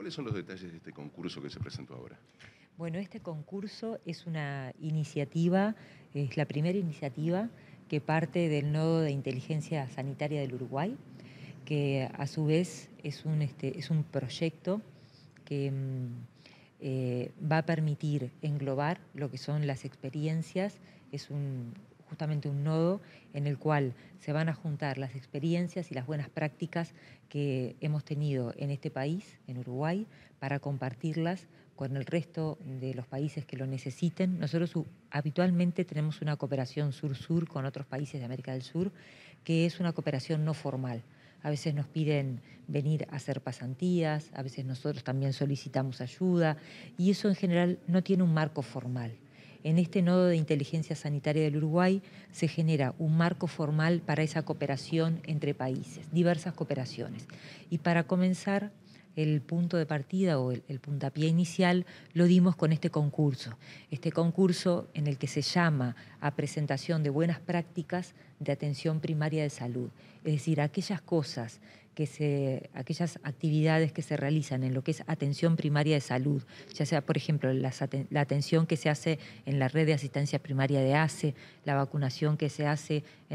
¿Cuáles son los detalles de este concurso que se presentó ahora? Bueno, este concurso es una iniciativa, es la primera iniciativa que parte del Nodo de Inteligencia Sanitaria del Uruguay, que a su vez es un proyecto que va a permitir englobar lo que son las experiencias, justamente un nodo en el cual se van a juntar las experiencias y las buenas prácticas que hemos tenido en este país, en Uruguay, para compartirlas con el resto de los países que lo necesiten. Nosotros habitualmente tenemos una cooperación sur-sur con otros países de América del Sur, que es una cooperación no formal. A veces nos piden venir a hacer pasantías, a veces nosotros también solicitamos ayuda, y eso en general no tiene un marco formal. En este nodo de inteligencia sanitaria del Uruguay se genera un marco formal para esa cooperación entre países, diversas cooperaciones. Y para comenzar, el punto de partida o el puntapié inicial lo dimos con este concurso. Este concurso en el que se llama a presentación de buenas prácticas de atención primaria de salud. Es decir, aquellas cosas aquellas actividades que se realizan en lo que es atención primaria de salud, ya sea, por ejemplo, la atención que se hace en la red de asistencia primaria de ACE, la vacunación que se hace en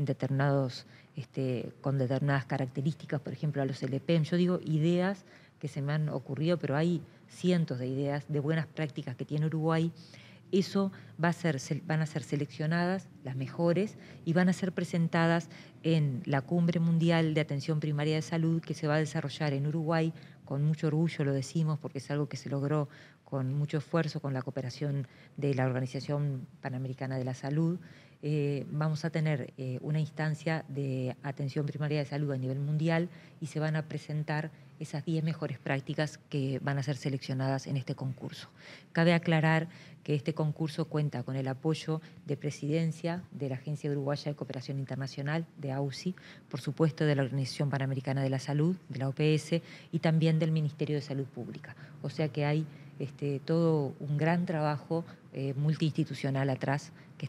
con determinadas características, por ejemplo, a los LPM. Yo digo ideas que se me han ocurrido, pero hay cientos de ideas de buenas prácticas que tiene Uruguay. Eso van a ser seleccionadas las mejores y van a ser presentadas en la Cumbre Mundial de Atención Primaria de Salud que se va a desarrollar en Uruguay. Con mucho orgullo lo decimos porque es algo que se logró con mucho esfuerzo, con la cooperación de la Organización Panamericana de la Salud. Vamos a tener una instancia de atención primaria de salud a nivel mundial y se van a presentar esas 10 mejores prácticas que van a ser seleccionadas en este concurso. Cabe aclarar que este concurso cuenta con el apoyo de Presidencia de la Agencia Uruguaya de Cooperación Internacional, de AUSI, por supuesto de la Organización Panamericana de la Salud, de la OPS, y también del Ministerio de Salud Pública. O sea que hay todo un gran trabajo multiinstitucional atrás que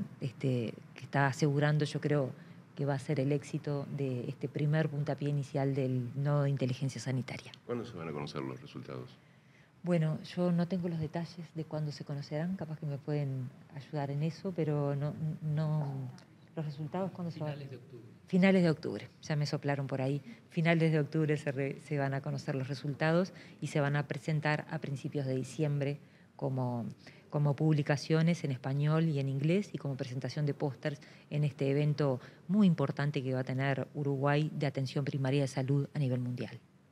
está asegurando, yo creo, que va a ser el éxito de este primer puntapié inicial del nodo de inteligencia sanitaria. ¿Cuándo se van a conocer los resultados? Bueno, yo no tengo los detalles de cuándo se conocerán, capaz que me pueden ayudar en eso, pero los resultados cuándo se van. Finales de octubre. Finales de octubre, ya me soplaron por ahí. Finales de octubre se van a conocer los resultados y se van a presentar a principios de diciembre como publicaciones en español y en inglés y como presentación de pósters en este evento muy importante que va a tener Uruguay de atención primaria de salud a nivel mundial.